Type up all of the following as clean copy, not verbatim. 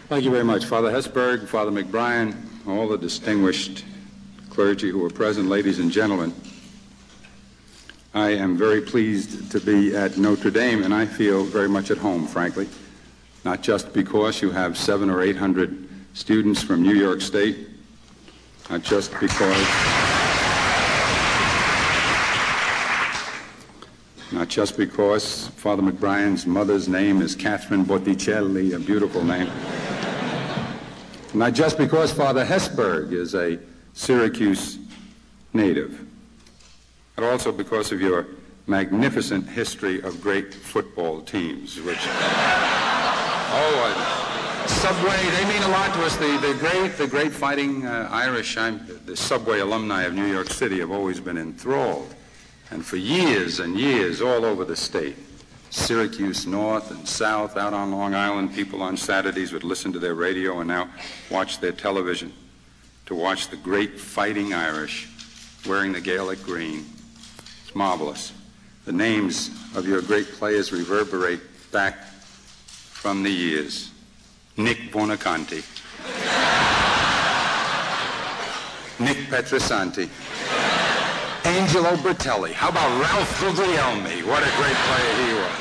Thank you very much, Father Hesburgh, Father McBrien, all the distinguished clergy who are present, ladies and gentlemen. I am very pleased to be at Notre Dame, and I feel very much at home, frankly, not just because you have 700 or 800 students from New York State, not just because Father McBrien's mother's name is Catherine Botticelli, a beautiful name. Not just because Father Hesburgh is a Syracuse native, but also because of your magnificent history of great football teams, which, Subway, they mean a lot to us. The great fighting Irish, the Subway alumni of New York City have always been enthralled. And for years and years, all over the state, Syracuse North and South, out on Long Island, people on Saturdays would listen to their radio and now watch their television to watch the great fighting Irish wearing the Gaelic green. It's marvelous. The names of your great players reverberate back from the years. Nick Buonaconti, Nick Petrosanti, Angelo Bertelli. How about Ralph Guglielmi? What a great player he was.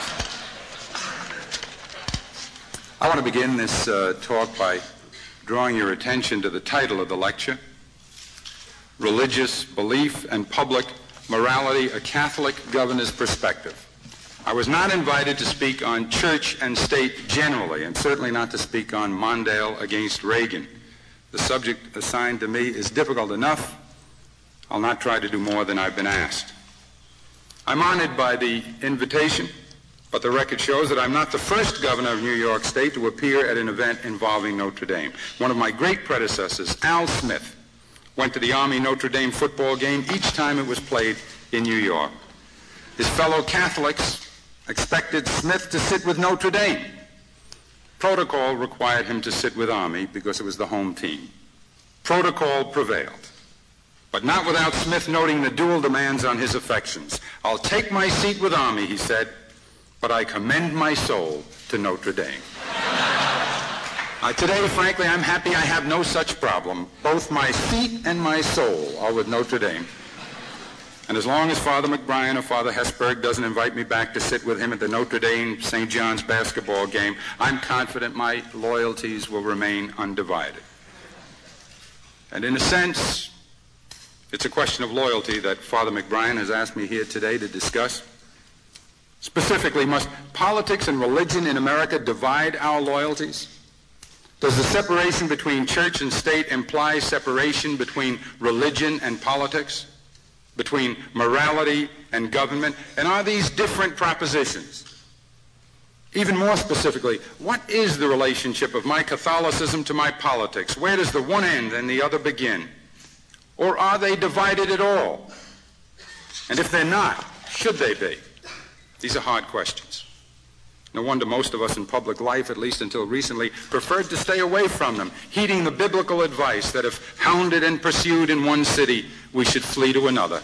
I want to begin this talk by drawing your attention to the title of the lecture, Religious Belief and Public Morality, a Catholic Governor's Perspective. I was not invited to speak on church and state generally, and certainly not to speak on Mondale against Reagan. The subject assigned to me is difficult enough. I'll not try to do more than I've been asked. I'm honored by the invitation, but the record shows that I'm not the first governor of New York State to appear at an event involving Notre Dame. One of my great predecessors, Al Smith, went to the Army Notre Dame football game each time it was played in New York. His fellow Catholics expected Smith to sit with Notre Dame. Protocol required him to sit with Army because it was the home team. Protocol prevailed, but not without Smith noting the dual demands on his affections. I'll take my seat with Army, he said, but I commend my soul to Notre Dame. Today, frankly, I'm happy I have no such problem. Both my seat and my soul are with Notre Dame. And as long as Father McBrien or Father Hesburgh doesn't invite me back to sit with him at the Notre Dame St. John's basketball game, I'm confident my loyalties will remain undivided. And in a sense, it's a question of loyalty that Father McBrien has asked me here today to discuss. Specifically, must politics and religion in America divide our loyalties? Does the separation between church and state imply separation between religion and politics? Between morality and government? And are these different propositions? Even more specifically, what is the relationship of my Catholicism to my politics? Where does the one end and the other begin? Or are they divided at all? And if they're not, should they be? These are hard questions. No wonder most of us in public life, at least until recently, preferred to stay away from them, heeding the biblical advice that if hounded and pursued in one city, we should flee to another.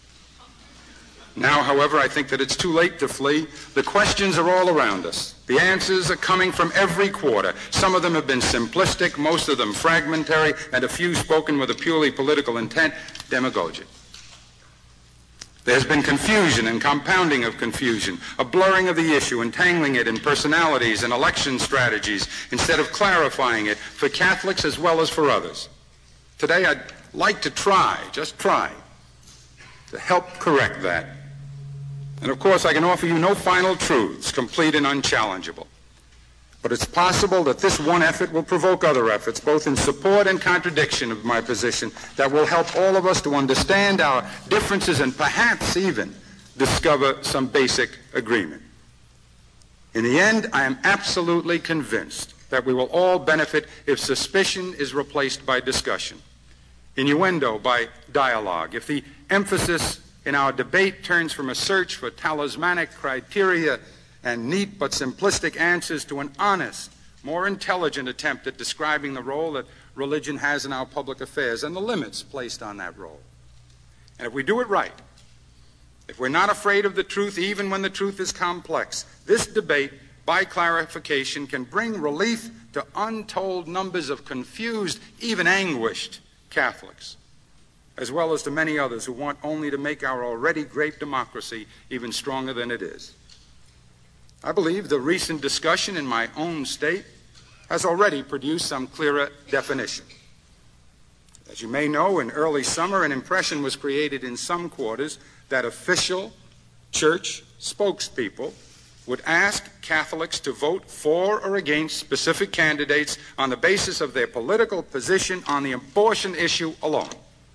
Now, however, I think that it's too late to flee. The questions are all around us. The answers are coming from every quarter. Some of them have been simplistic, most of them fragmentary, and a few spoken with a purely political intent, demagogic. There's been confusion and compounding of confusion, a blurring of the issue, entangling it in personalities and election strategies instead of clarifying it for Catholics as well as for others. Today I'd like to try, just try, to help correct that. And of course I can offer you no final truths, complete and unchallengeable. But it's possible that this one effort will provoke other efforts, both in support and contradiction of my position, that will help all of us to understand our differences and perhaps even discover some basic agreement. In the end, I am absolutely convinced that we will all benefit if suspicion is replaced by discussion, innuendo by dialogue, if the emphasis in our debate turns from a search for talismanic criteria and neat but simplistic answers to an honest, more intelligent attempt at describing the role that religion has in our public affairs and the limits placed on that role. And if we do it right, if we're not afraid of the truth even when the truth is complex, this debate by clarification can bring relief to untold numbers of confused, even anguished Catholics, as well as to many others who want only to make our already great democracy even stronger than it is. I believe the recent discussion in my own state has already produced some clearer definition. As you may know, in early summer, an impression was created in some quarters that official church spokespeople would ask Catholics to vote for or against specific candidates on the basis of their political position on the abortion issue alone.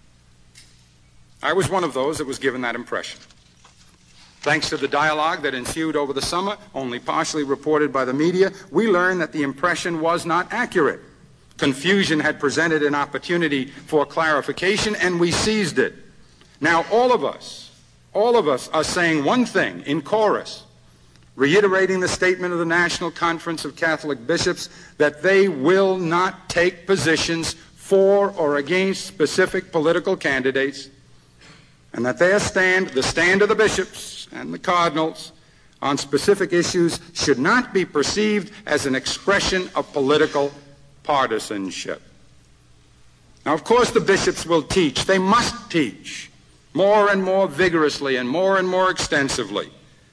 I was one of those that was given that impression. Thanks to the dialogue that ensued over the summer, only partially reported by the media, we learned that the impression was not accurate. Confusion had presented an opportunity for clarification, and we seized it. Now all of us are saying one thing in chorus, reiterating the statement of the National Conference of Catholic Bishops that they will not take positions for or against specific political candidates, and that their stand, the stand of the bishops and the cardinals on specific issues, should not be perceived as an expression of political partisanship. Now, of course, the bishops will teach. They must teach more and more vigorously and more extensively.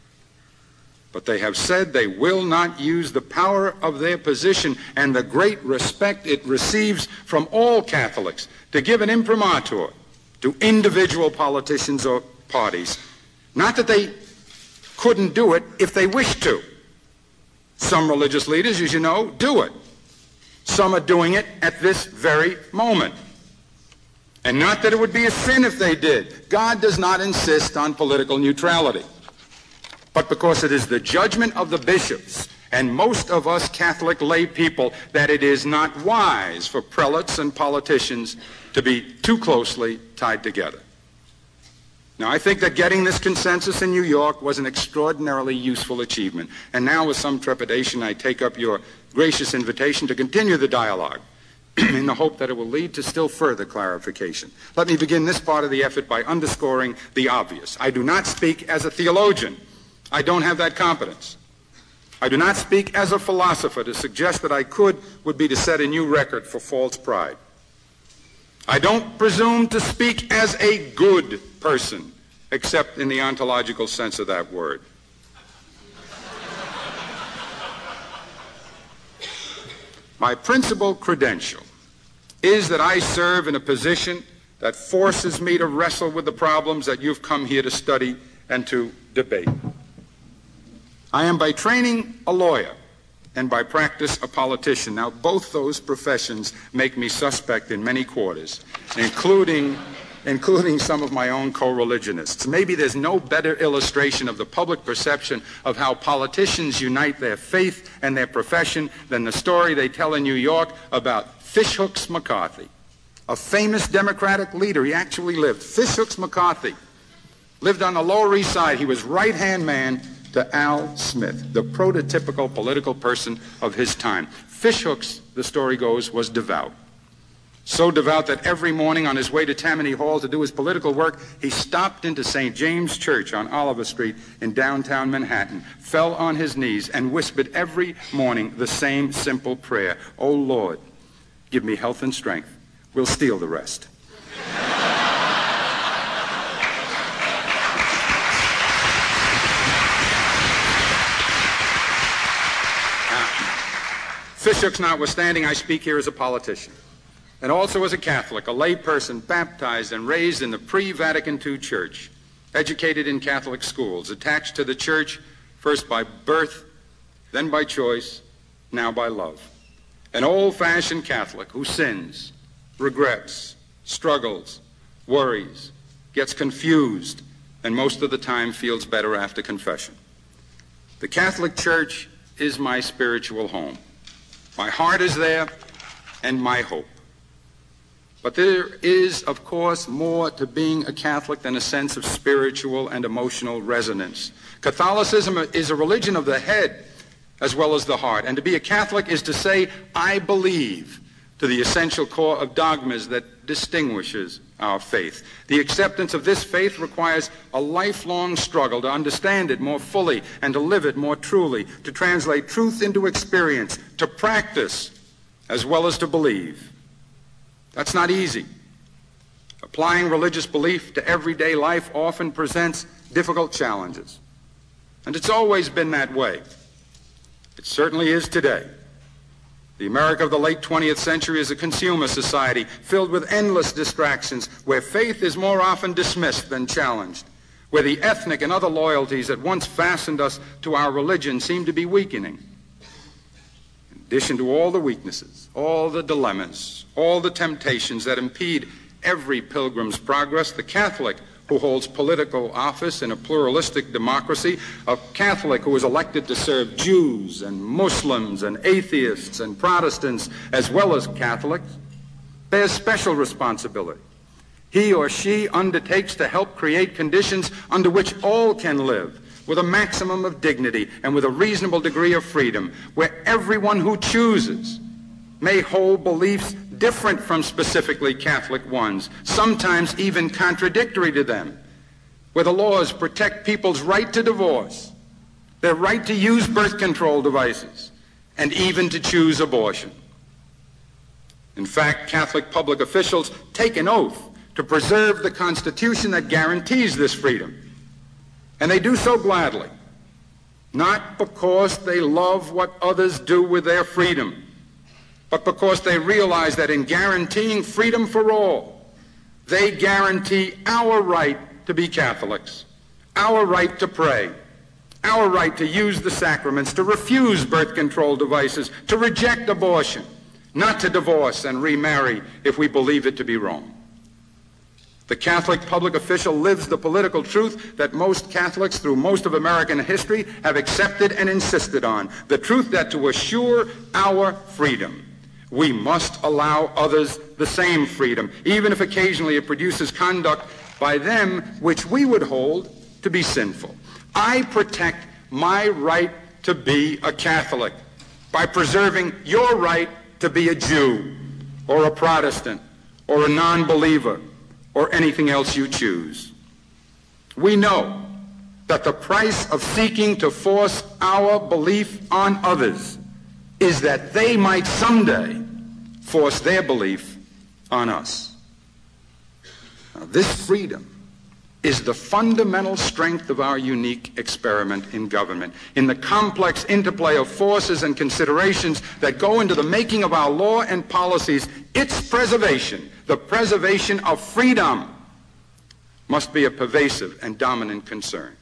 But they have said they will not use the power of their position and the great respect it receives from all Catholics to give an imprimatur to individual politicians or parties. Not that they couldn't do it if they wished to. Some religious leaders, as you know, do it. Some are doing it at this very moment. And not that it would be a sin if they did. God does not insist on political neutrality. But because it is the judgment of the bishops and most of us Catholic lay people that it is not wise for prelates and politicians to be too closely tied together. Now, I think that getting this consensus in New York was an extraordinarily useful achievement. And now, with some trepidation, I take up your gracious invitation to continue the dialogue in the hope that it will lead to still further clarification. Let me begin this part of the effort by underscoring the obvious. I do not speak as a theologian. I don't have that competence. I do not speak as a philosopher. To suggest that I could would be to set a new record for false pride. I don't presume to speak as a good person, except in the ontological sense of that word. My principal credential is that I serve in a position that forces me to wrestle with the problems that you've come here to study and to debate. I am by training a lawyer and by practice a politician. Now, both those professions make me suspect in many quarters, including some of my own co-religionists. Maybe there's no better illustration of the public perception of how politicians unite their faith and their profession than the story they tell in New York about Fishhooks McCarthy, a famous Democratic leader. He actually lived. Fishhooks McCarthy lived on the Lower East Side. He was right-hand man to Al Smith, the prototypical political person of his time. Fishhooks, the story goes, was devout. So devout that every morning on his way to Tammany Hall to do his political work, he stopped into St. James Church on Oliver Street in downtown Manhattan, fell on his knees, and whispered every morning the same simple prayer: "Oh Lord, give me health and strength. We'll steal the rest." Fishhooks notwithstanding, I speak here as a politician, and also as a Catholic, a lay person baptized and raised in the pre-Vatican II Church, educated in Catholic schools, attached to the Church first by birth, then by choice, now by love. An old-fashioned Catholic who sins, regrets, struggles, worries, gets confused, and most of the time feels better after confession. The Catholic Church is my spiritual home. My heart is there, and my hope. But there is, of course, more to being a Catholic than a sense of spiritual and emotional resonance. Catholicism is a religion of the head as well as the heart. And to be a Catholic is to say, I believe, to the essential core of dogmas that distinguishes our faith. The acceptance of this faith requires a lifelong struggle to understand it more fully and to live it more truly, to translate truth into experience, to practice as well as to believe. That's not easy. Applying religious belief to everyday life often presents difficult challenges. And it's always been that way. It certainly is today. The America of the late 20th century is a consumer society filled with endless distractions, where faith is more often dismissed than challenged, where the ethnic and other loyalties that once fastened us to our religion seem to be weakening. In addition to all the weaknesses, all the dilemmas, all the temptations that impede every pilgrim's progress, the Catholic who holds political office in a pluralistic democracy, a Catholic who is elected to serve Jews and Muslims and atheists and Protestants as well as Catholics, bears special responsibility. He or she undertakes to help create conditions under which all can live with a maximum of dignity and with a reasonable degree of freedom, where everyone who chooses may hold beliefs different from specifically Catholic ones, sometimes even contradictory to them, where the laws protect people's right to divorce, their right to use birth control devices, and even to choose abortion. In fact, Catholic public officials take an oath to preserve the Constitution that guarantees this freedom. And they do so gladly, not because they love what others do with their freedom, but because they realize that in guaranteeing freedom for all, they guarantee our right to be Catholics, our right to pray, our right to use the sacraments, to refuse birth control devices, to reject abortion, not to divorce and remarry if we believe it to be wrong. The Catholic public official lives the political truth that most Catholics through most of American history have accepted and insisted on, the truth that to assure our freedom, we must allow others the same freedom, even if occasionally it produces conduct by them which we would hold to be sinful. I protect my right to be a Catholic by preserving your right to be a Jew or a Protestant or a non-believer or anything else you choose. We know that the price of seeking to force our belief on others is that they might someday force their belief on us. Now, this freedom is the fundamental strength of our unique experiment in government, in the complex interplay of forces and considerations that go into the making of our law and policies. Its preservation, the preservation of freedom, must be a pervasive and dominant concern.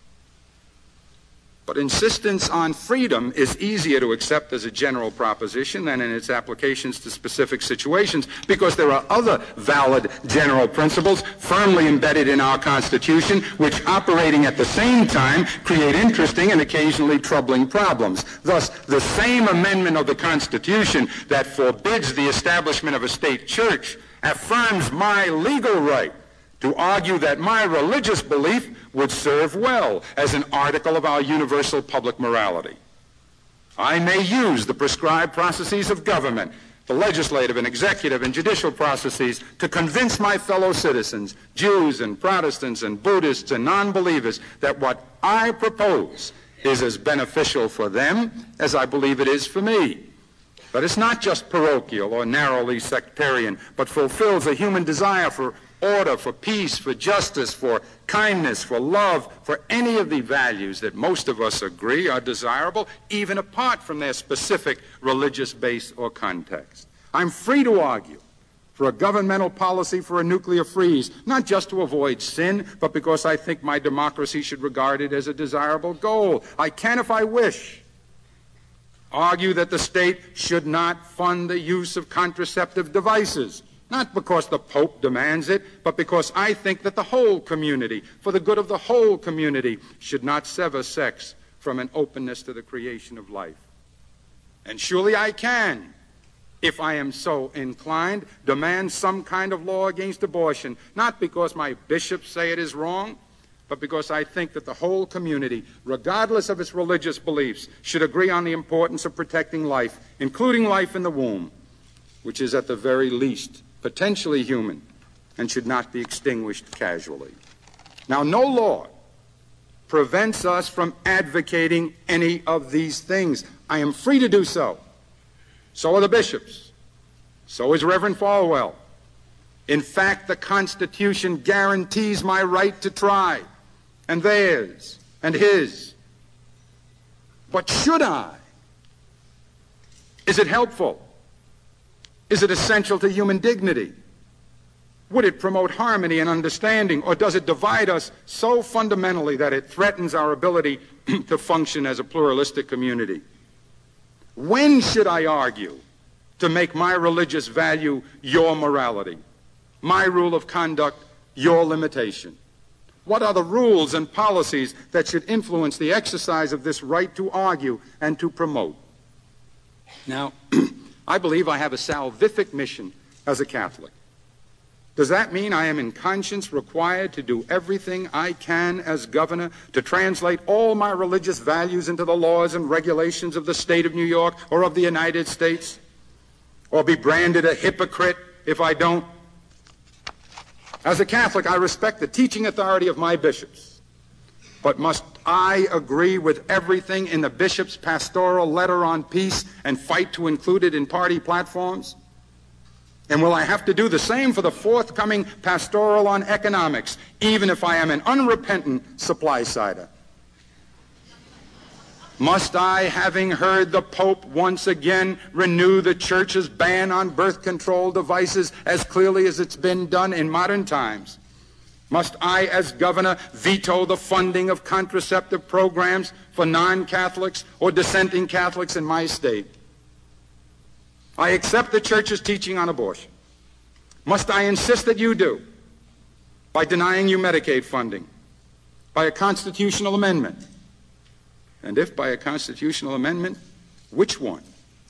But insistence on freedom is easier to accept as a general proposition than in its applications to specific situations, because there are other valid general principles firmly embedded in our Constitution which, operating at the same time, create interesting and occasionally troubling problems. Thus, the same amendment of the Constitution that forbids the establishment of a state church affirms my legal right to argue that my religious belief would serve well as an article of our universal public morality. I may use the prescribed processes of government, the legislative and executive and judicial processes, to convince my fellow citizens, Jews and Protestants and Buddhists and non-believers, that what I propose is as beneficial for them as I believe it is for me. But it's not just parochial or narrowly sectarian, but fulfills a human desire for order, for peace, for justice, for kindness, for love, for any of the values that most of us agree are desirable, even apart from their specific religious base or context. I'm free to argue for a governmental policy for a nuclear freeze, not just to avoid sin, but because I think my democracy should regard it as a desirable goal. I can, if I wish, argue that the state should not fund the use of contraceptive devices, not because the Pope demands it, but because I think that the whole community, for the good of the whole community, should not sever sex from an openness to the creation of life. And surely I can, if I am so inclined, demand some kind of law against abortion, not because my bishops say it is wrong, but because I think that the whole community, regardless of its religious beliefs, should agree on the importance of protecting life, including life in the womb, which is at the very least potentially human, and should not be extinguished casually. Now, no law prevents us from advocating any of these things. I am free to do so. So are the bishops. So is Reverend Falwell. In fact, the Constitution guarantees my right to try, and theirs, and his. But should I? Is it helpful? Is it essential to human dignity? Would it promote harmony and understanding, or does it divide us so fundamentally that it threatens our ability to function as a pluralistic community? When should I argue to make my religious value your morality, my rule of conduct your limitation? What are the rules and policies that should influence the exercise of this right to argue and to promote? Now, I believe I have a salvific mission as a Catholic. Does that mean I am in conscience required to do everything I can as governor to translate all my religious values into the laws and regulations of the state of New York or of the United States? Or be branded a hypocrite if I don't? As a Catholic, I respect the teaching authority of my bishops. But must I agree with everything in the bishop's pastoral letter on peace and fight to include it in party platforms? And will I have to do the same for the forthcoming pastoral on economics, even if I am an unrepentant supply-sider? Must I, having heard the Pope once again renew the Church's ban on birth control devices as clearly as it's been done in modern times? Must I, as governor, veto the funding of contraceptive programs for non-Catholics or dissenting Catholics in my state? I accept the Church's teaching on abortion. Must I insist that you do by denying you Medicaid funding, by a constitutional amendment? And if by a constitutional amendment, which one?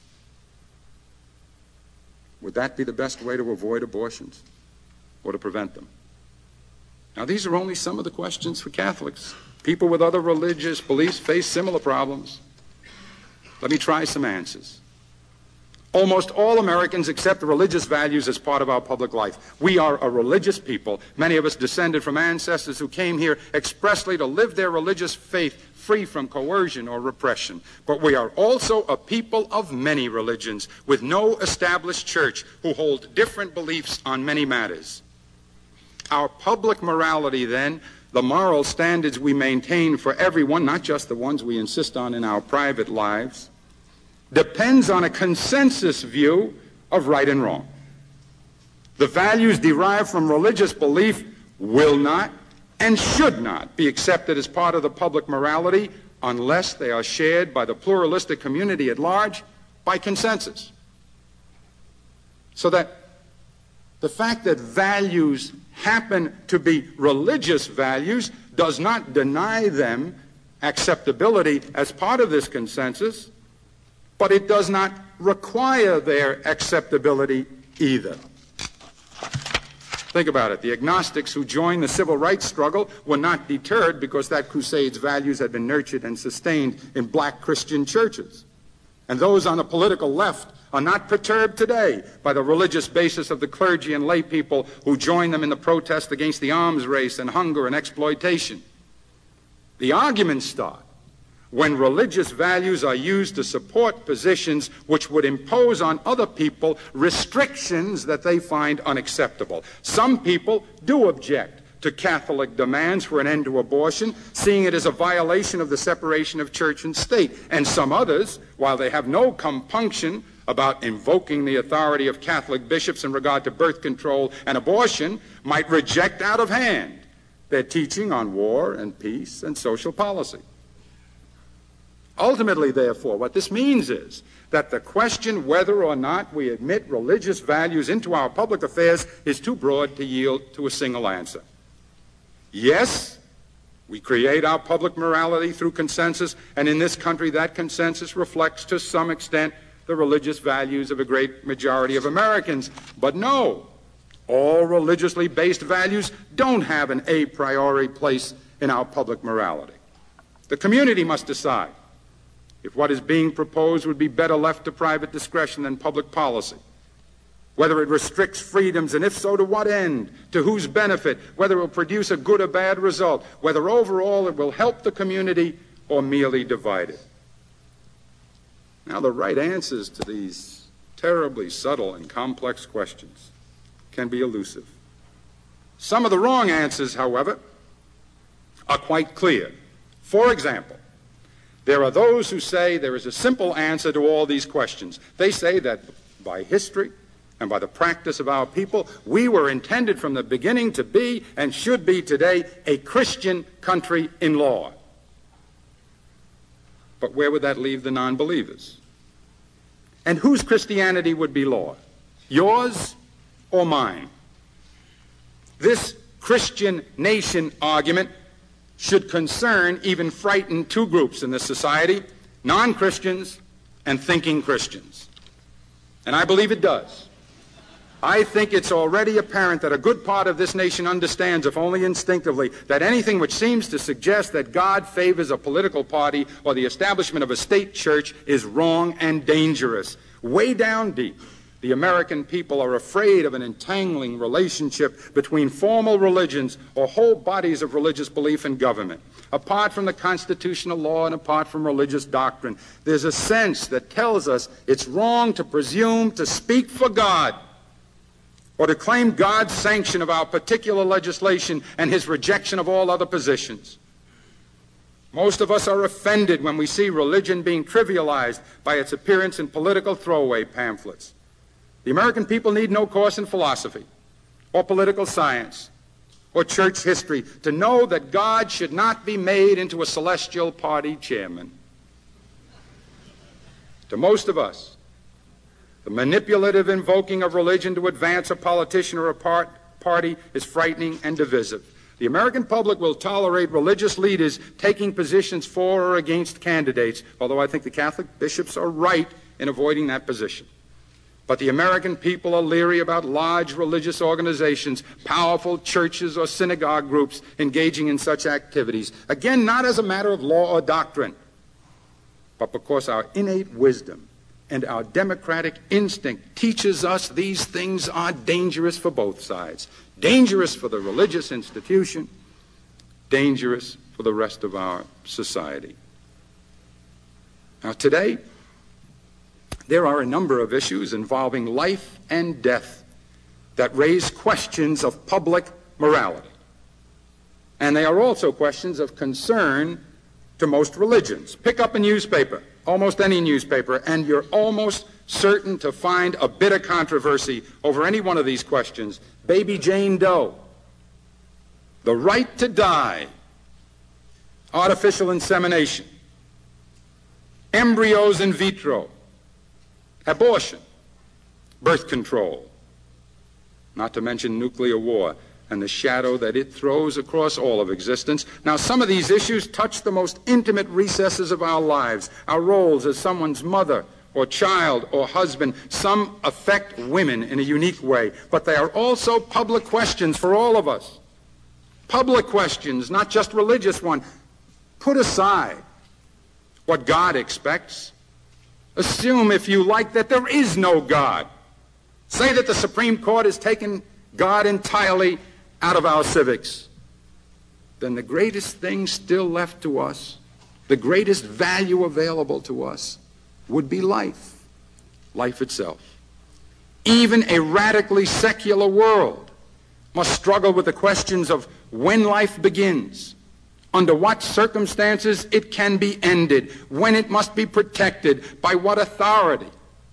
Would that be the best way to avoid abortions or to prevent them? Now, these are only some of the questions for Catholics. People with other religious beliefs face similar problems. Let me try some answers. Almost all Americans accept religious values as part of our public life. We are a religious people, many of us descended from ancestors who came here expressly to live their religious faith free from coercion or repression. But we are also a people of many religions with no established church who hold different beliefs on many matters. Our public morality, then, the moral standards we maintain for everyone, not just the ones we insist on in our private lives, depends on a consensus view of right and wrong. The values derived from religious belief will not and should not be accepted as part of the public morality unless they are shared by the pluralistic community at large by consensus. So that the fact that values happen to be religious values does not deny them acceptability as part of this consensus, but it does not require their acceptability either. Think about it. The agnostics who joined the civil rights struggle were not deterred because that crusade's values had been nurtured and sustained in black Christian churches. And those on the political left are not perturbed today by the religious basis of the clergy and lay people who joined them in the protest against the arms race and hunger and exploitation. The arguments start when religious values are used to support positions which would impose on other people restrictions that they find unacceptable. Some people do object to Catholic demands for an end to abortion, seeing it as a violation of the separation of church and state. And some others, while they have no compunction about invoking the authority of Catholic bishops in regard to birth control and abortion, might reject out of hand their teaching on war and peace and social policy. Ultimately, therefore, what this means is that the question whether or not we admit religious values into our public affairs is too broad to yield to a single answer. Yes, we create our public morality through consensus, and in this country that consensus reflects to some extent the religious values of a great majority of Americans. But no, all religiously based values don't have an a priori place in our public morality. The community must decide if what is being proposed would be better left to private discretion than public policy. whether it restricts freedoms, and if so, to what end, to whose benefit, whether it will produce a good or bad result, whether overall it will help the community or merely divide it. Now, the right answers to these terribly subtle and complex questions can be elusive. Some of the wrong answers, however, are quite clear. For example, there are those who say there is a simple answer to all these questions. They say that by history and by the practice of our people, we were intended from the beginning to be and should be today a Christian country in law. But where would that leave the non-believers? And whose Christianity would be law? Yours or mine? This Christian nation argument should concern, even frighten, two groups in this society, non-Christians and thinking Christians. And I believe it does. I think it's already apparent that a good part of this nation understands, if only instinctively, that anything which seems to suggest that God favors a political party or the establishment of a state church is wrong and dangerous. Way down deep, the American people are afraid of an entangling relationship between formal religions or whole bodies of religious belief and government. Apart from the constitutional law and apart from religious doctrine, there's a sense that tells us it's wrong to presume to speak for God or to claim God's sanction of our particular legislation and his rejection of all other positions. Most of us are offended when we see religion being trivialized by its appearance in political throwaway pamphlets. The American people need no course in philosophy or political science or church history to know that God should not be made into a celestial party chairman. To most of us, the manipulative invoking of religion to advance a politician or a party is frightening and divisive. The American public will tolerate religious leaders taking positions for or against candidates, although I think the Catholic bishops are right in avoiding that position. But the American people are leery about large religious organizations, powerful churches or synagogue groups engaging in such activities. Again, not as a matter of law or doctrine, but because our innate wisdom and our democratic instinct teaches us these things are dangerous for both sides. Dangerous for the religious institution, dangerous for the rest of our society. Now, today, there are a number of issues involving life and death that raise questions of public morality. And they are also questions of concern to most religions. Pick up a newspaper, almost any newspaper, and you're almost certain to find a bit of controversy over any one of these questions. Baby Jane Doe, the right to die, artificial insemination, embryos in vitro, abortion, birth control, not to mention nuclear war and the shadow that it throws across all of existence. Now, some of these issues touch the most intimate recesses of our lives, our roles as someone's mother or child or husband. Some affect women in a unique way, but they are also public questions for all of us. Public questions, not just religious ones. Put aside what God expects. Assume, if you like, that there is no God. Say that the Supreme Court has taken God entirely out of our civics. Then the greatest thing still left to us, the greatest value available to us, would be life, life itself. Even a radically secular world must struggle with the questions of when life begins, under what circumstances it can be ended, when it must be protected, by what authority.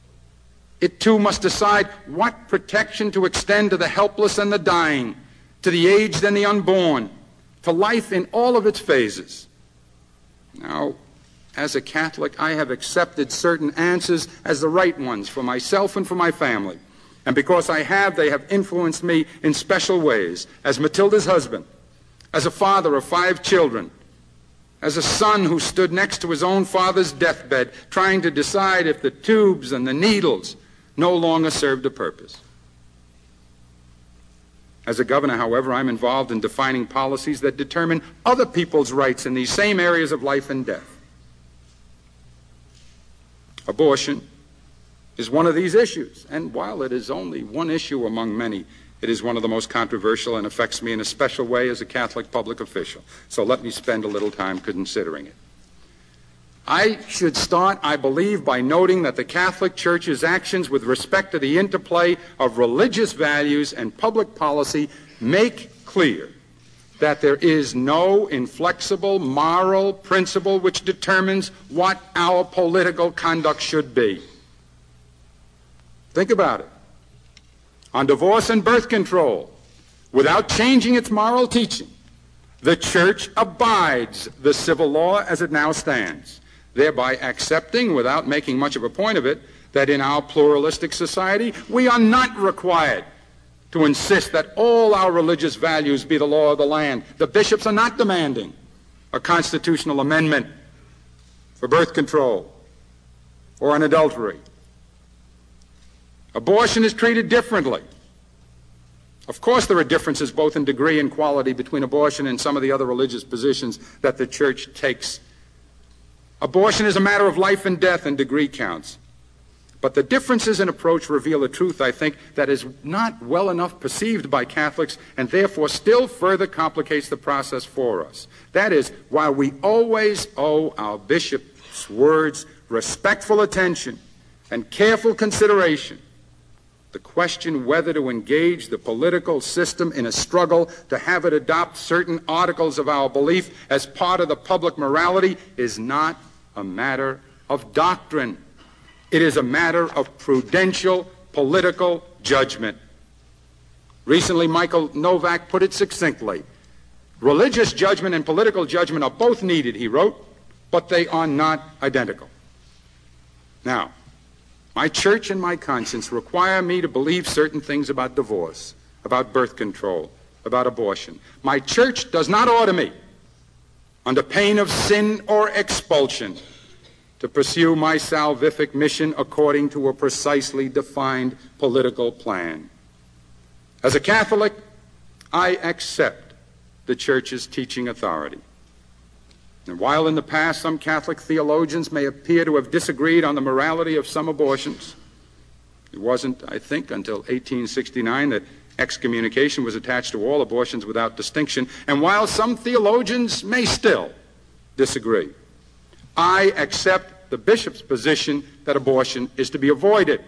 It too must decide what protection to extend to the helpless and the dying, to the aged and the unborn, to life in all of its phases. Now, as a Catholic, I have accepted certain answers as the right ones for myself and for my family. And because I have, they have influenced me in special ways. As Matilda's husband, as a father of 5 children, as a son who stood next to his own father's deathbed, trying to decide if the tubes and the needles no longer served a purpose. As a governor, however, I'm involved in defining policies that determine other people's rights in these same areas of life and death. Abortion, is one of these issues. And while it is only one issue among many, it is one of the most controversial and affects me in a special way as a Catholic public official. So let me spend a little time considering it. I should start, I believe, by noting that the Catholic Church's actions with respect to the interplay of religious values and public policy make clear that there is no inflexible moral principle which determines what our political conduct should be. Think about it. On divorce and birth control, without changing its moral teaching, the Church abides the civil law as it now stands, thereby accepting, without making much of a point of it, that in our pluralistic society we are not required to insist that all our religious values be the law of the land. The bishops are not demanding a constitutional amendment for birth control or on adultery. Abortion is treated differently. Of course, there are differences both in degree and quality between abortion and some of the other religious positions that the Church takes. Abortion is a matter of life and death, and degree counts. But the differences in approach reveal a truth, I think, that is not well enough perceived by Catholics and therefore still further complicates the process for us. That is, while we always owe our bishops' words respectful attention and careful consideration, the question whether to engage the political system in a struggle to have it adopt certain articles of our belief as part of the public morality is not a matter of doctrine. It is a matter of prudential political judgment. Recently, Michael Novak put it succinctly. Religious judgment and political judgment are both needed, he wrote, but they are not identical. Now, my church and my conscience require me to believe certain things about divorce, about birth control, about abortion. My church does not order me, under pain of sin or expulsion, to pursue my salvific mission according to a precisely defined political plan. As a Catholic, I accept the Church's teaching authority. And while in the past some Catholic theologians may appear to have disagreed on the morality of some abortions, it wasn't, I think, until 1869 that excommunication was attached to all abortions without distinction. And while some theologians may still disagree, I accept the bishop's position that abortion is to be avoided.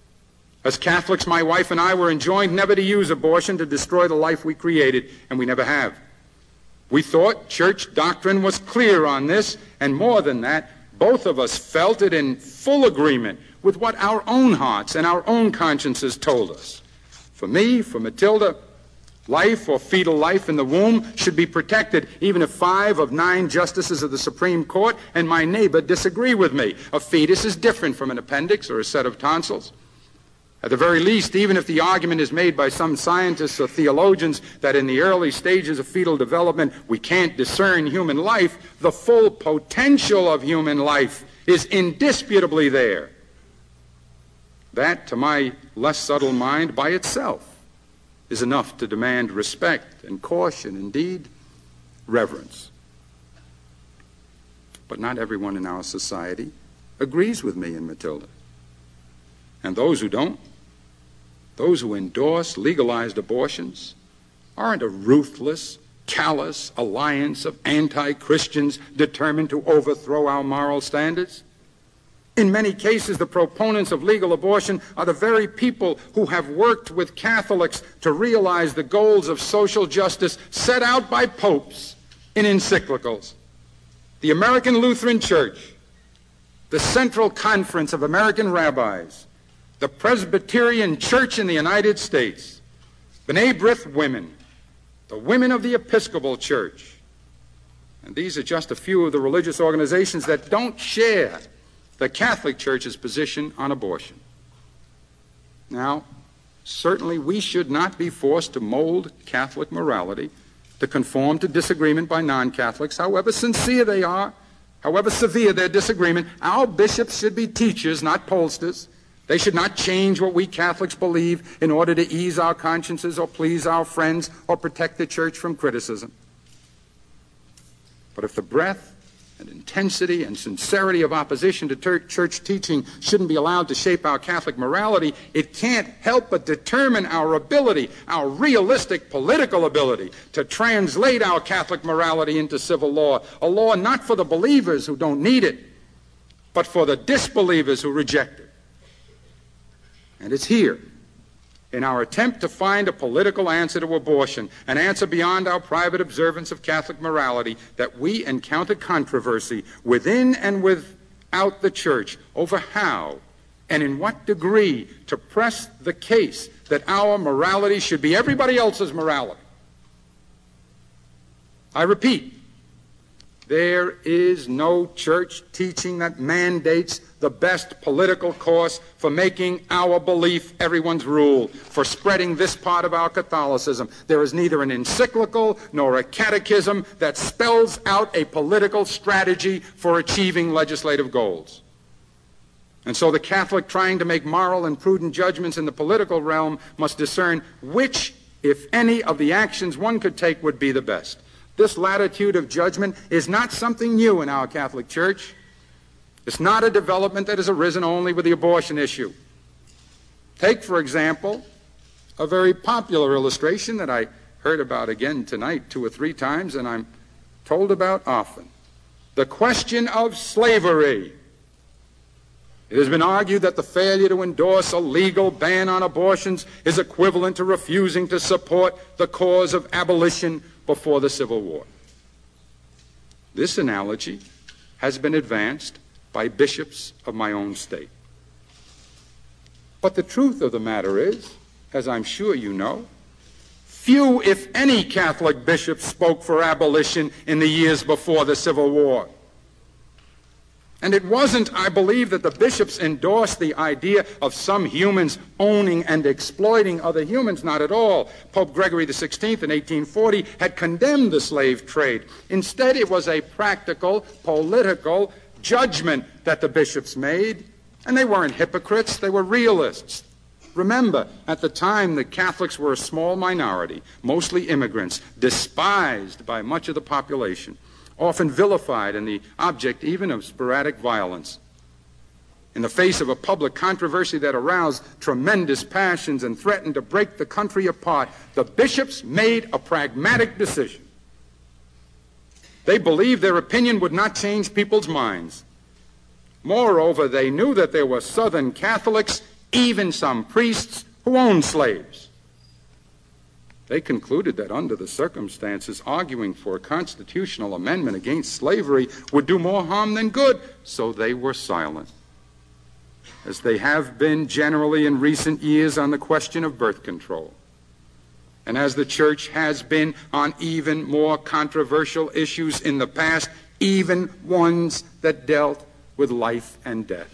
As Catholics, my wife and I were enjoined never to use abortion to destroy the life we created, and we never have. We thought church doctrine was clear on this, and more than that, both of us felt it in full agreement with what our own hearts and our own consciences told us. For me, for Matilda, life or fetal life in the womb should be protected, even if 5 of 9 justices of the Supreme Court and my neighbor disagree with me. A fetus is different from an appendix or a set of tonsils. At the very least, even if the argument is made by some scientists or theologians that in the early stages of fetal development we can't discern human life, the full potential of human life is indisputably there. That, to my less subtle mind, by itself is enough to demand respect and caution, indeed, reverence. But not everyone in our society agrees with me and Matilda. And those who don't, those who endorse legalized abortions, aren't a ruthless, callous alliance of anti-Christians determined to overthrow our moral standards. In many cases, the proponents of legal abortion are the very people who have worked with Catholics to realize the goals of social justice set out by popes in encyclicals. The American Lutheran Church, the Central Conference of American Rabbis, the Presbyterian Church in the United States, B'nai B'rith women, the women of the Episcopal Church. And these are just a few of the religious organizations that don't share the Catholic Church's position on abortion. Now, certainly we should not be forced to mold Catholic morality to conform to disagreement by non-Catholics, however sincere they are, however severe their disagreement. Our bishops should be teachers, not pollsters. They should not change what we Catholics believe in order to ease our consciences or please our friends or protect the Church from criticism. But if the breadth and intensity and sincerity of opposition to church teaching shouldn't be allowed to shape our Catholic morality, it can't help but determine our ability, our realistic political ability, to translate our Catholic morality into civil law, a law not for the believers who don't need it, but for the disbelievers who reject it. And it's here, in our attempt to find a political answer to abortion, an answer beyond our private observance of Catholic morality, that we encounter controversy within and without the Church over how and in what degree to press the case that our morality should be everybody else's morality. I repeat, there is no church teaching that mandates the best political course for making our belief everyone's rule, for spreading this part of our Catholicism. There is neither an encyclical nor a catechism that spells out a political strategy for achieving legislative goals. And so the Catholic trying to make moral and prudent judgments in the political realm must discern which, if any, of the actions one could take would be the best. This latitude of judgment is not something new in our Catholic Church. It's not a development that has arisen only with the abortion issue. Take, for example, a very popular illustration that I heard about again tonight 2 or 3 times, and I'm told about often. The question of slavery. It has been argued that the failure to endorse a legal ban on abortions is equivalent to refusing to support the cause of abolition before the Civil War. This analogy has been advanced by bishops of my own state. But the truth of the matter is, as I'm sure you know, few, if any, Catholic bishops spoke for abolition in the years before the Civil War. And it wasn't, I believe, that the bishops endorsed the idea of some humans owning and exploiting other humans. Not at all. Pope Gregory XVI in 1840 had condemned the slave trade. Instead, it was a practical, political judgment that the bishops made. And they weren't hypocrites, they were realists. Remember, at the time, the Catholics were a small minority, mostly immigrants, despised by much of the population, often vilified and the object even of sporadic violence. In the face of a public controversy that aroused tremendous passions and threatened to break the country apart, the bishops made a pragmatic decision. They believed their opinion would not change people's minds. Moreover, they knew that there were Southern Catholics, even some priests, who owned slaves. They concluded that under the circumstances, arguing for a constitutional amendment against slavery would do more harm than good, so they were silent, as they have been generally in recent years on the question of birth control, and as the Church has been on even more controversial issues in the past, even ones that dealt with life and death.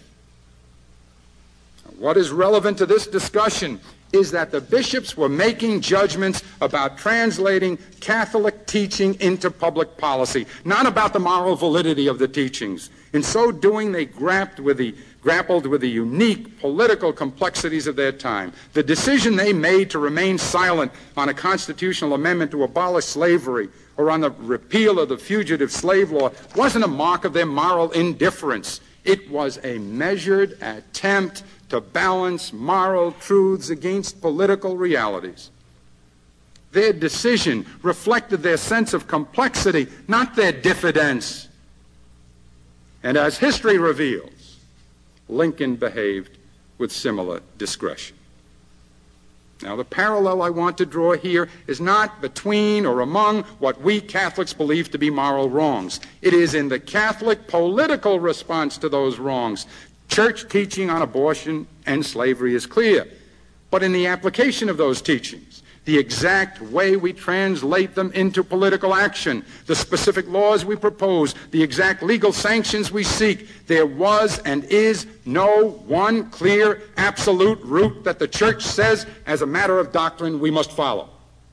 What is relevant to this discussion is that the bishops were making judgments about translating Catholic teaching into public policy, not about the moral validity of the teachings. In so doing, they grappled with the unique political complexities of their time. The decision they made to remain silent on a constitutional amendment to abolish slavery or on the repeal of the fugitive slave law wasn't a mark of their moral indifference. It was a measured attempt to balance moral truths against political realities. Their decision reflected their sense of complexity, not their diffidence. And as history reveals, Lincoln behaved with similar discretion. Now, the parallel I want to draw here is not between or among what we Catholics believe to be moral wrongs. It is in the Catholic political response to those wrongs. Church teaching on abortion and slavery is clear, but in the application of those teachings, the exact way we translate them into political action, the specific laws we propose, the exact legal sanctions we seek, there was and is no one clear, absolute route that the Church says, as a matter of doctrine, we must follow.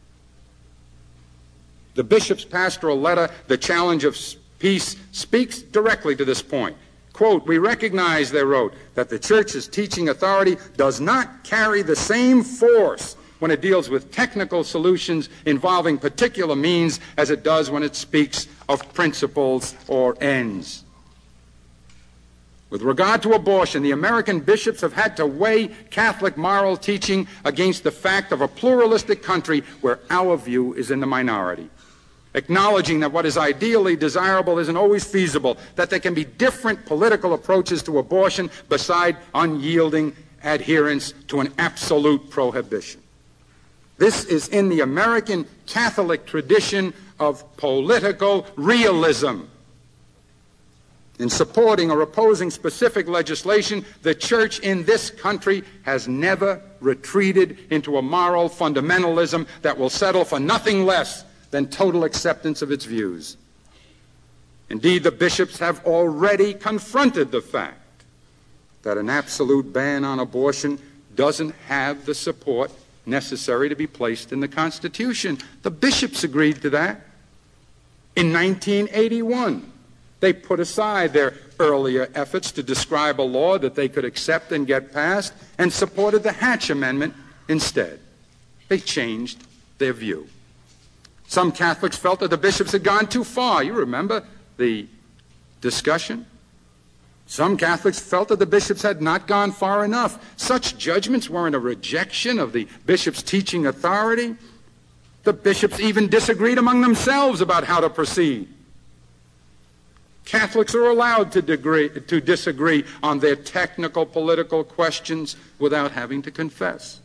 The bishop's pastoral letter, The Challenge of Peace, speaks directly to this point. Quote, "We recognize," they wrote, "that the Church's teaching authority does not carry the same force when it deals with technical solutions involving particular means as it does when it speaks of principles or ends. With regard to abortion, the American bishops have had to weigh Catholic moral teaching against the fact of a pluralistic country where our view is in the minority, acknowledging that what is ideally desirable isn't always feasible, that there can be different political approaches to abortion beside unyielding adherence to an absolute prohibition. This is in the American Catholic tradition of political realism. In supporting or opposing specific legislation, the Church in this country has never retreated into a moral fundamentalism that will settle for nothing less than total acceptance of its views. Indeed, the bishops have already confronted the fact that an absolute ban on abortion doesn't have the support necessary to be placed in the Constitution. The bishops agreed to that. In 1981, they put aside their earlier efforts to describe a law that they could accept and get passed and supported the Hatch Amendment instead. They changed their view. Some Catholics felt that the bishops had gone too far. You remember the discussion? Some Catholics felt that the bishops had not gone far enough. Such judgments weren't a rejection of the bishop's teaching authority. The bishops even disagreed among themselves about how to proceed. Catholics are allowed to disagree on their technical political questions without having to confess.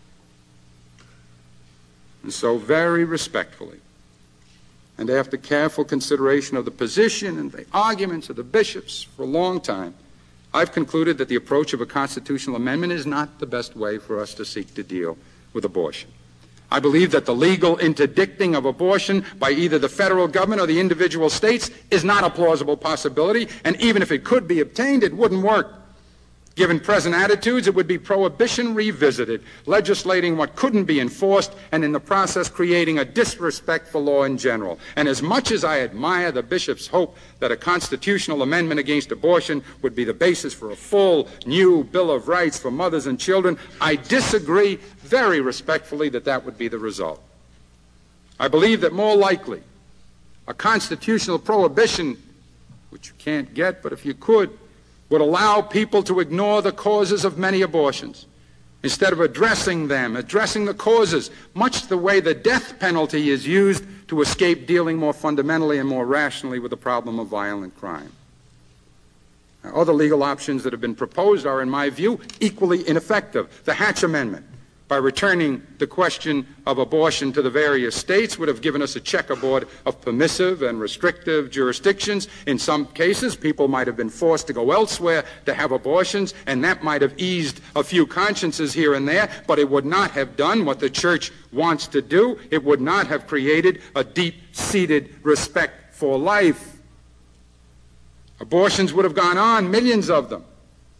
And so, very respectfully, and after careful consideration of the position and the arguments of the bishops for a long time, I've concluded that the approach of a constitutional amendment is not the best way for us to seek to deal with abortion. I believe that the legal interdicting of abortion by either the federal government or the individual states is not a plausible possibility, and even if it could be obtained, it wouldn't work. Given present attitudes, it would be prohibition revisited, legislating what couldn't be enforced, and in the process creating a disrespect for law in general. And as much as I admire the bishops' hope that a constitutional amendment against abortion would be the basis for a full, new Bill of Rights for mothers and children, I disagree very respectfully that that would be the result. I believe that more likely a constitutional prohibition, which you can't get, but if you could, would allow people to ignore the causes of many abortions instead of addressing them, addressing the causes, much the way the death penalty is used to escape dealing more fundamentally and more rationally with the problem of violent crime. Now, other legal options that have been proposed are, in my view, equally ineffective. The Hatch Amendment, by returning the question of abortion to the various states, would have given us a checkerboard of permissive and restrictive jurisdictions. In some cases, people might have been forced to go elsewhere to have abortions, and that might have eased a few consciences here and there, but it would not have done what the Church wants to do. It would not have created a deep-seated respect for life. Abortions would have gone on, millions of them.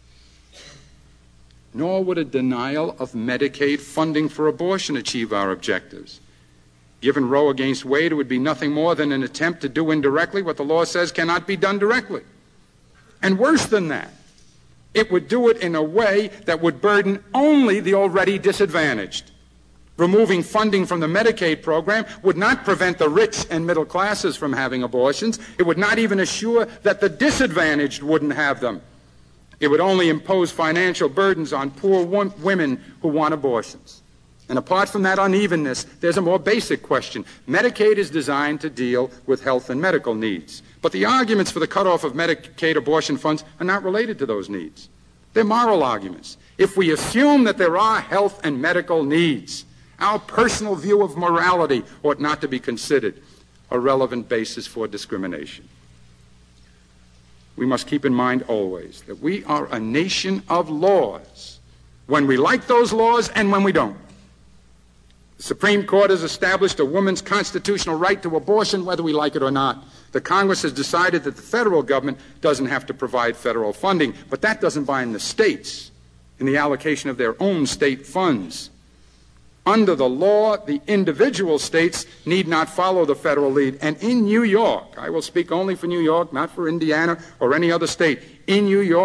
Nor would a denial of Medicaid funding for abortion achieve our objectives. Given Roe against Wade, it would be nothing more than an attempt to do indirectly what the law says cannot be done directly. And worse than that, it would do it in a way that would burden only the already disadvantaged. Removing funding from the Medicaid program would not prevent the rich and middle classes from having abortions. It would not even assure that the disadvantaged wouldn't have them. It would only impose financial burdens on poor women who want abortions. And apart from that unevenness, there's a more basic question. Medicaid is designed to deal with health and medical needs. But the arguments for the cutoff of Medicaid abortion funds are not related to those needs. They're moral arguments. If we assume that there are health and medical needs, our personal view of morality ought not to be considered a relevant basis for discrimination. We must keep in mind always that we are a nation of laws, when we like those laws and when we don't. The Supreme Court has established a woman's constitutional right to abortion whether we like it or not. The Congress has decided that the federal government doesn't have to provide federal funding, but that doesn't bind the states in the allocation of their own state funds. Under the law, the individual states need not follow the federal lead. And in New York, I will speak only for New York, not for Indiana or any other state, in New York,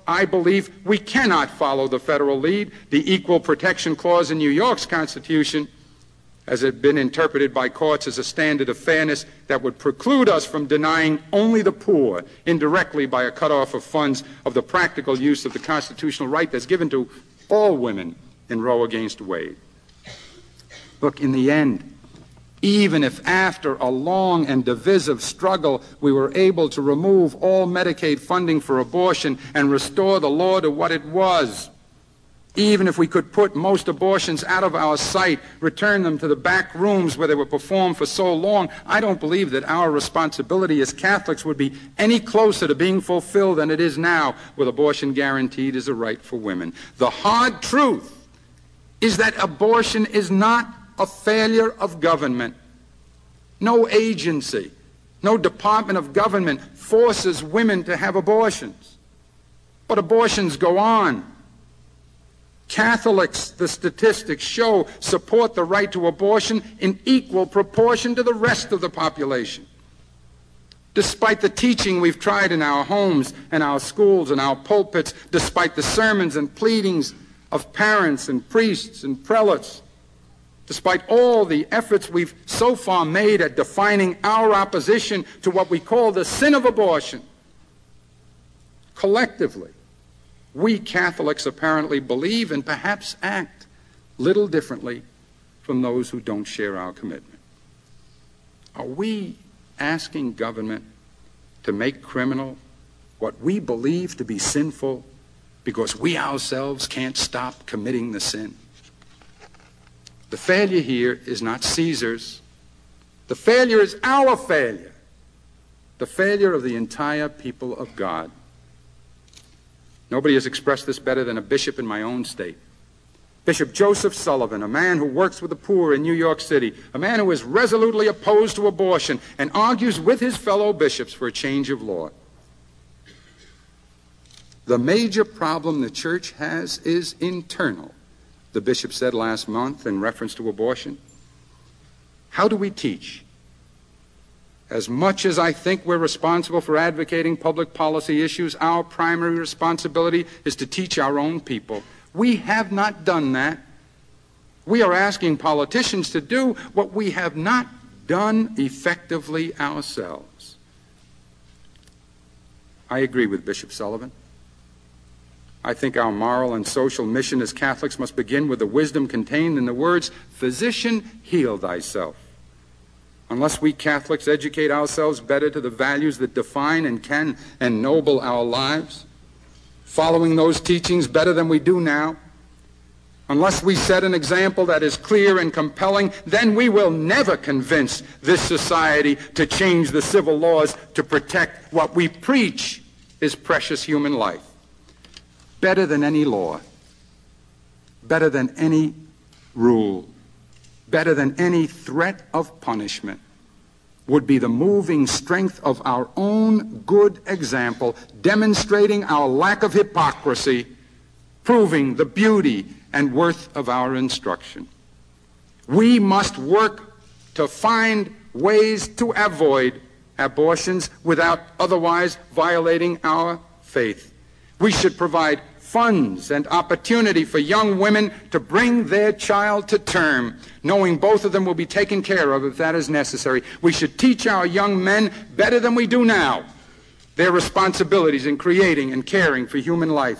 I believe we cannot follow the federal lead. The Equal Protection Clause in New York's Constitution, as it had been interpreted by courts as a standard of fairness that would preclude us from denying only the poor indirectly by a cutoff of funds of the practical use of the constitutional right that's given to all women in Roe against Wade. Look, in the end, even if after a long and divisive struggle we were able to remove all Medicaid funding for abortion and restore the law to what it was, even if we could put most abortions out of our sight, return them to the back rooms where they were performed for so long, I don't believe that our responsibility as Catholics would be any closer to being fulfilled than it is now, with abortion guaranteed as a right for women. The hard truth is that abortion is not a failure of government. No agency, no department of government forces women to have abortions. But abortions go on. Catholics, the statistics show, support the right to abortion in equal proportion to the rest of the population. Despite the teaching we've tried in our homes and our schools and our pulpits, despite the sermons and pleadings of parents and priests and prelates, despite all the efforts we've so far made at defining our opposition to what we call the sin of abortion, collectively, we Catholics apparently believe and perhaps act little differently from those who don't share our commitment. Are we asking government to make criminal what we believe to be sinful because we ourselves can't stop committing the sin? The failure here is not Caesar's. The failure is our failure. The failure of the entire people of God. Nobody has expressed this better than a bishop in my own state. Bishop Joseph Sullivan, a man who works with the poor in New York City, a man who is resolutely opposed to abortion and argues with his fellow bishops for a change of law. The major problem the church has is internal, the bishop said last month in reference to abortion. How do we teach? As much as I think we're responsible for advocating public policy issues, our primary responsibility is to teach our own people. We have not done that. We are asking politicians to do what we have not done effectively ourselves. I agree with Bishop Sullivan. I think our moral and social mission as Catholics must begin with the wisdom contained in the words, "Physician, heal thyself." Unless we Catholics educate ourselves better to the values that define and can ennoble our lives, following those teachings better than we do now, unless we set an example that is clear and compelling, then we will never convince this society to change the civil laws to protect what we preach is precious human life. Better than any law, better than any rule, better than any threat of punishment would be the moving strength of our own good example, demonstrating our lack of hypocrisy, proving the beauty and worth of our instruction. We must work to find ways to avoid abortions without otherwise violating our faith. We should provide funds and opportunity for young women to bring their child to term, knowing both of them will be taken care of if that is necessary. We should teach our young men better than we do now their responsibilities in creating and caring for human life.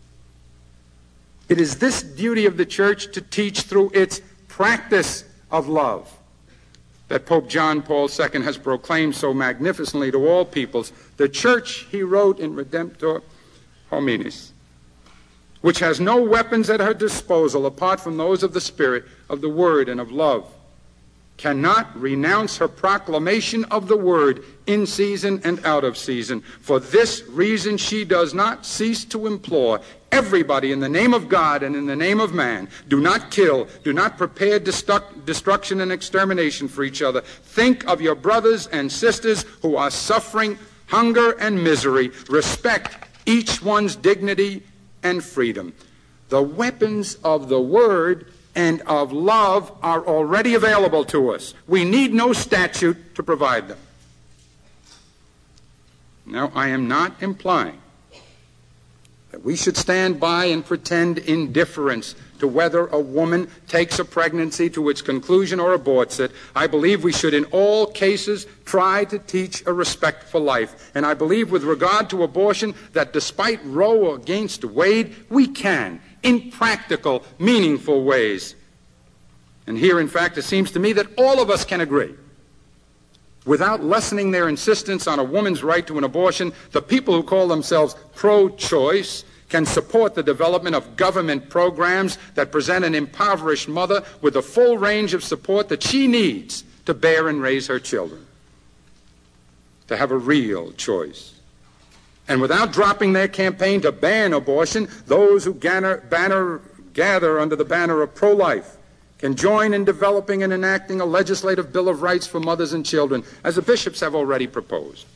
It is this duty of the Church to teach through its practice of love that Pope John Paul II has proclaimed so magnificently to all peoples. The Church, he wrote in Redemptor Hominis, which has no weapons at her disposal apart from those of the Spirit, of the Word, and of love, cannot renounce her proclamation of the Word in season and out of season. For this reason she does not cease to implore everybody in the name of God and in the name of man, do not kill, do not prepare destruction and extermination for each other. Think of your brothers and sisters who are suffering hunger and misery. Respect each one's dignity and freedom. The weapons of the Word and of love are already available to us. We need no statute to provide them. Now, I am not implying that we should stand by and pretend indifference to whether a woman takes a pregnancy to its conclusion or aborts it. I believe we should in all cases try to teach a respect for life. And I believe with regard to abortion that despite Roe against Wade, we can, in practical, meaningful ways. And here, in fact, it seems to me that all of us can agree. Without lessening their insistence on a woman's right to an abortion, the people who call themselves pro-choice can support the development of government programs that present an impoverished mother with the full range of support that she needs to bear and raise her children, to have a real choice. And without dropping their campaign to ban abortion, those who gather under the banner of pro-life can join in developing and enacting a legislative Bill of Rights for mothers and children, as the bishops have already proposed.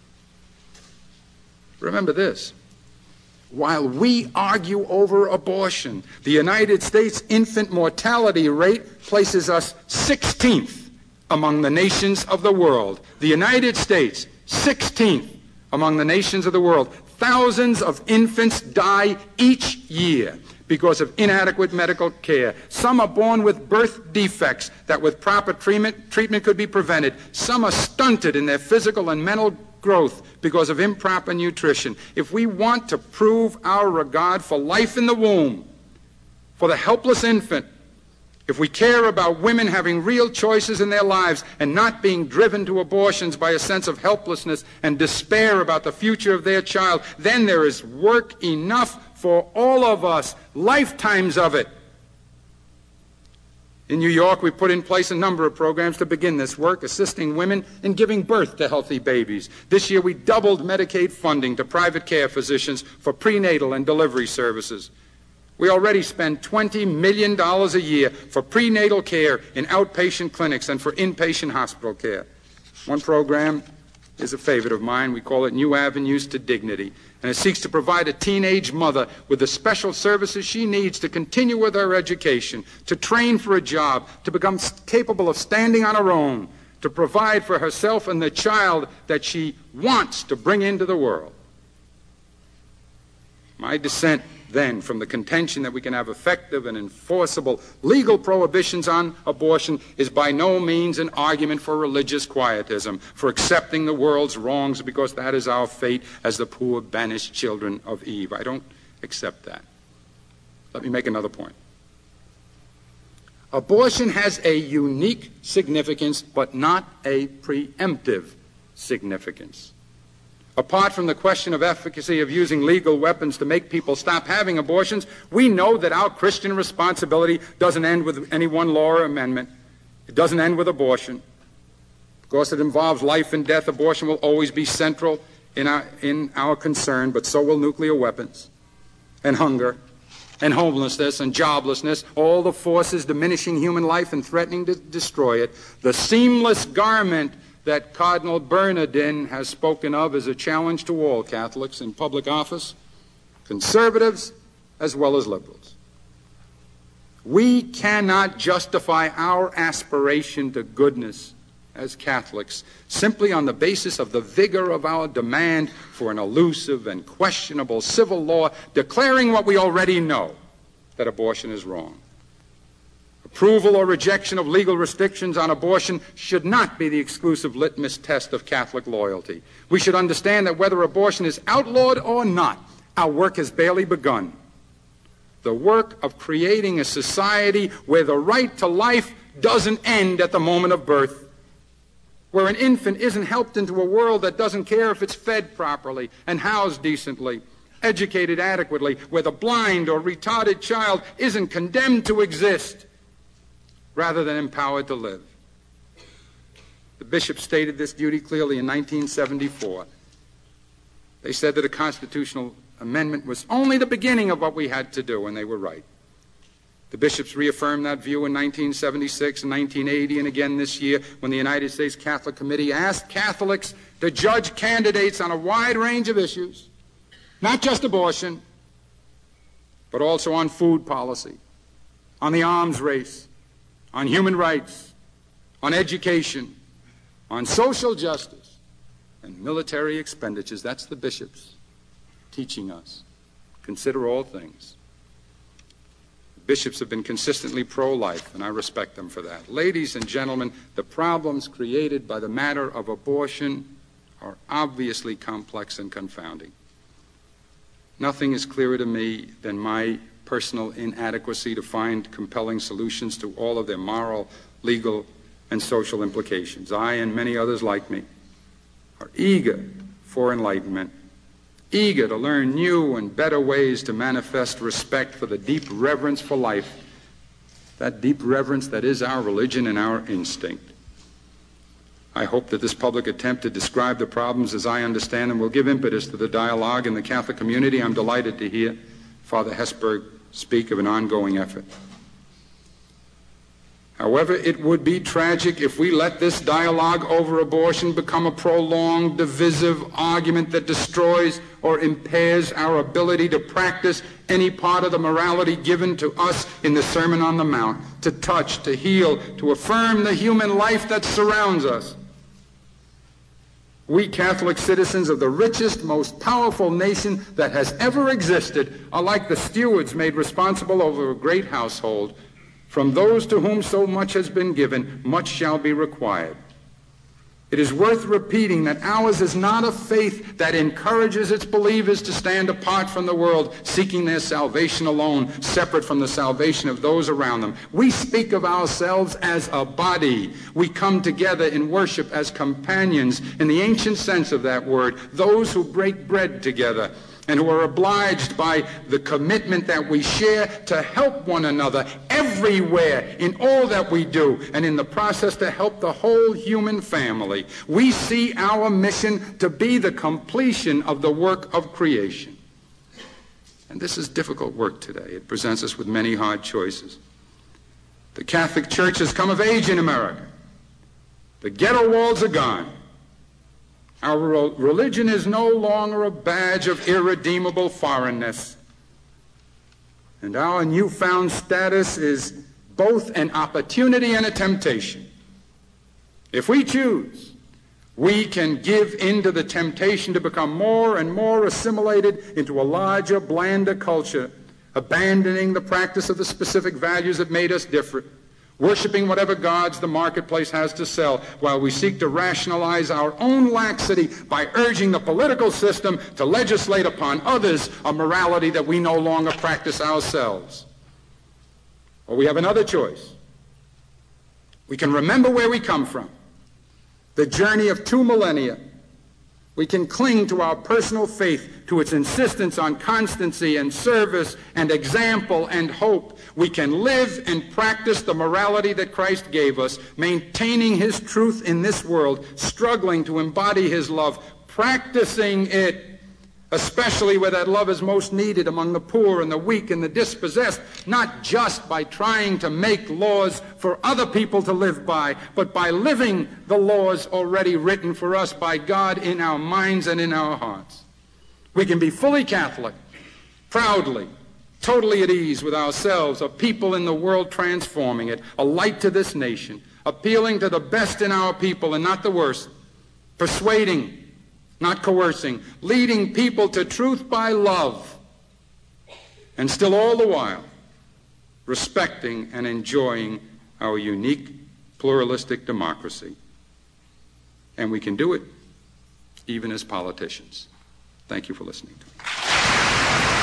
Remember this. While we argue over abortion, the United States infant mortality rate places us 16th among the nations of the world. The United States, 16th among the nations of the world. Thousands of infants die each year because of inadequate medical care. Some are born with birth defects that with proper treatment could be prevented. Some are stunted in their physical and mental growth because of improper nutrition. If we want to prove our regard for life in the womb, for the helpless infant, if we care about women having real choices in their lives and not being driven to abortions by a sense of helplessness and despair about the future of their child, then there is work enough for all of us, lifetimes of it. In New York, we put in place a number of programs to begin this work, assisting women in giving birth to healthy babies. This year, we doubled Medicaid funding to private care physicians for prenatal and delivery services. We already spend $20 million a year for prenatal care in outpatient clinics and for inpatient hospital care. One program is a favorite of mine. We call it New Avenues to Dignity. And it seeks to provide a teenage mother with the special services she needs to continue with her education, to train for a job, to become capable of standing on her own, to provide for herself and the child that she wants to bring into the world. My dissent then from the contention that we can have effective and enforceable legal prohibitions on abortion is by no means an argument for religious quietism, for accepting the world's wrongs because that is our fate as the poor banished children of Eve. I don't accept that. Let me make another point. Abortion has a unique significance, but not a preemptive significance. Apart from the question of efficacy of using legal weapons to make people stop having abortions, we know that our Christian responsibility doesn't end with any one law or amendment. It doesn't end with abortion. Of course, it involves life and death. Abortion will always be central in our concern, but so will nuclear weapons and hunger and homelessness and joblessness, all the forces diminishing human life and threatening to destroy it. The seamless garment that Cardinal Bernardin has spoken of as a challenge to all Catholics in public office, conservatives as well as liberals. We cannot justify our aspiration to goodness as Catholics simply on the basis of the vigor of our demand for an elusive and questionable civil law declaring what we already know, that abortion is wrong. Approval or rejection of legal restrictions on abortion should not be the exclusive litmus test of Catholic loyalty. We should understand that whether abortion is outlawed or not, our work has barely begun. The work of creating a society where the right to life doesn't end at the moment of birth, where an infant isn't helped into a world that doesn't care if it's fed properly and housed decently, educated adequately, where the blind or retarded child isn't condemned to exist rather than empowered to live. The bishop stated this duty clearly in 1974. They said that a constitutional amendment was only the beginning of what we had to do, and they were right. The bishops reaffirmed that view in 1976 and 1980 and again this year when the United States Catholic Committee asked Catholics to judge candidates on a wide range of issues, not just abortion, but also on food policy, on the arms race, on human rights, on education, on social justice, and military expenditures. That's the bishops teaching us. Consider all things. Bishops have been consistently pro-life, and I respect them for that. Ladies and gentlemen, the problems created by the matter of abortion are obviously complex and confounding. Nothing is clearer to me than my personal inadequacy to find compelling solutions to all of their moral, legal, and social implications. I and many others like me are eager for enlightenment, eager to learn new and better ways to manifest respect for the deep reverence for life, that deep reverence that is our religion and our instinct. I hope that this public attempt to describe the problems as I understand them will give impetus to the dialogue in the Catholic community. I'm delighted to hear Father Hesburgh speak of an ongoing effort. However, it would be tragic if we let this dialogue over abortion become a prolonged, divisive argument that destroys or impairs our ability to practice any part of the morality given to us in the Sermon on the Mount, to touch, to heal, to affirm the human life that surrounds us. We Catholic citizens of the richest, most powerful nation that has ever existed are like the stewards made responsible over a great household. From those to whom so much has been given, much shall be required. It is worth repeating that ours is not a faith that encourages its believers to stand apart from the world, seeking their salvation alone, separate from the salvation of those around them. We speak of ourselves as a body. We come together in worship as companions, in the ancient sense of that word, those who break bread together, and who are obliged by the commitment that we share to help one another everywhere in all that we do, and in the process to help the whole human family. We see our mission to be the completion of the work of creation. And this is difficult work today. It presents us with many hard choices. The Catholic Church has come of age in America. The ghetto walls are gone. Our religion is no longer a badge of irredeemable foreignness. And our newfound status is both an opportunity and a temptation. If we choose, we can give in to the temptation to become more and more assimilated into a larger, blander culture, abandoning the practice of the specific values that made us different, worshiping whatever gods the marketplace has to sell, while we seek to rationalize our own laxity by urging the political system to legislate upon others a morality that we no longer practice ourselves. Or we have another choice. We can remember where we come from, the journey of 2 millennia. We can cling to our personal faith, to its insistence on constancy and service and example and hope. We can live and practice the morality that Christ gave us, maintaining his truth in this world, struggling to embody his love, practicing it, especially where that love is most needed, among the poor and the weak and the dispossessed, not just by trying to make laws for other people to live by, but by living the laws already written for us by God in our minds and in our hearts. We can be fully Catholic, proudly, totally at ease with ourselves, a people in the world transforming it, a light to this nation, appealing to the best in our people and not the worst, persuading, not coercing, leading people to truth by love, and still all the while respecting and enjoying our unique pluralistic democracy. And we can do it even as politicians. Thank you for listening to me.